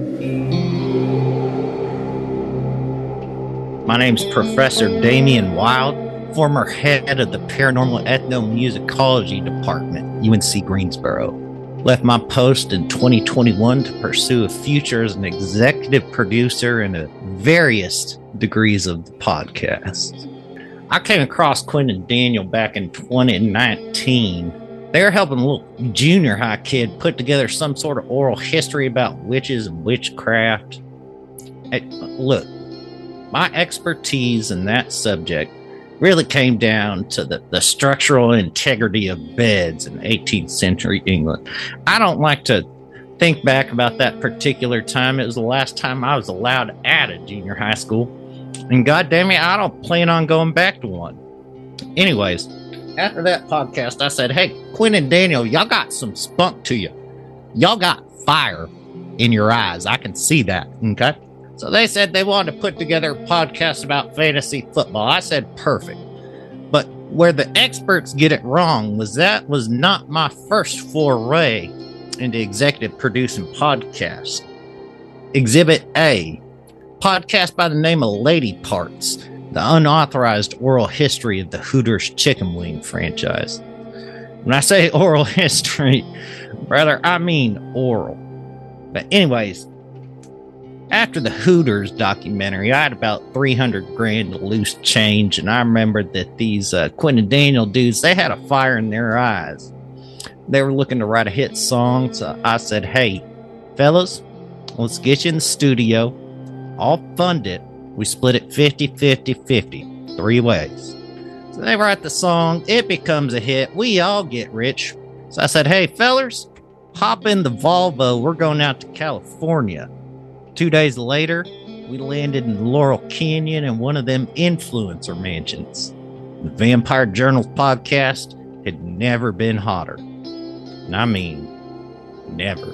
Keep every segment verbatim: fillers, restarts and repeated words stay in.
My name's Professor Damian Wild, former head of the Paranormal Ethnomusicology Department, U N C Greensboro. Left my post in twenty twenty-one to pursue a future as an executive producer in a various degrees of the podcast. I came across Quinn and Daniel back in twenty nineteen. They were helping a little junior high kid put together some sort of oral history about witches and witchcraft. Hey, look, my expertise in that subject really came down to the, the structural integrity of beds in eighteenth century England. I don't like to think back about that particular time. It was the last time I was allowed at a junior high school. And goddamn it, I don't plan on going back to one. Anyways, after that podcast, I said, hey, Quinn and Daniel, y'all got some spunk to you. Y'all got fire in your eyes. I can see that, okay? So they said they wanted to put together a podcast about fantasy football. I said, perfect. But where the experts get it wrong was that was not my first foray into executive producing podcasts. Exhibit A, podcast by the name of Lady Parts, the unauthorized oral history of the Hooters chicken wing franchise. When I say oral history, brother, I mean oral. But anyways, after the Hooters documentary, I had about three hundred grand loose change, and I remembered that these uh, Quinn and Daniel dudes, they had a fire in their eyes. They were looking to write a hit song, so I said, hey, fellas, let's get you in the studio. I'll fund it. We split it fifty fifty fifty, three ways. So they write the song, it becomes a hit, we all get rich. So I said, hey, fellers, hop in the Volvo, we're going out to California. Two days later, we landed in Laurel Canyon in one of them influencer mansions. The Vampire Journals podcast had never been hotter. And I mean, never.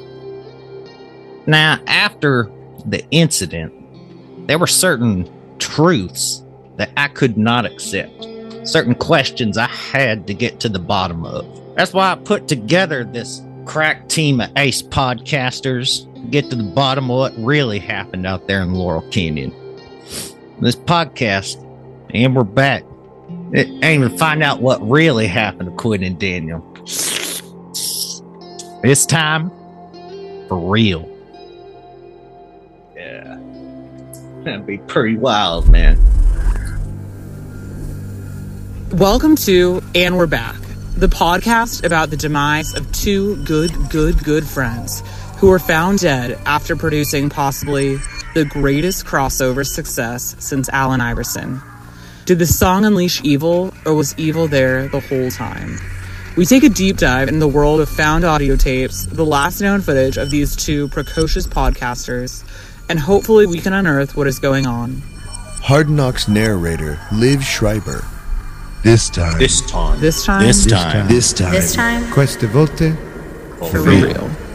Now, after the incident, there were certain truths that I could not accept. Certain questions I had to get to the bottom of. That's why I put together this crack team of ace podcasters to get to the bottom of what really happened out there in Laurel Canyon. This podcast, and we're back. It ain't even find out what really happened to Quinn and Daniel. It's time for real. Yeah. That'd be pretty wild, man. Welcome to And We're Back, the podcast about the demise of two good, good, good friends who were found dead after producing possibly the greatest crossover success since Allen Iverson. Did the song unleash evil, or was evil there the whole time? We take a deep dive in the world of found audio tapes, the last known footage of these two precocious podcasters, and hopefully we can unearth what is going on. Hard Knocks narrator Liv Schreiber. This time. This time. This time. This time. This time. This time. Queste volte. For real.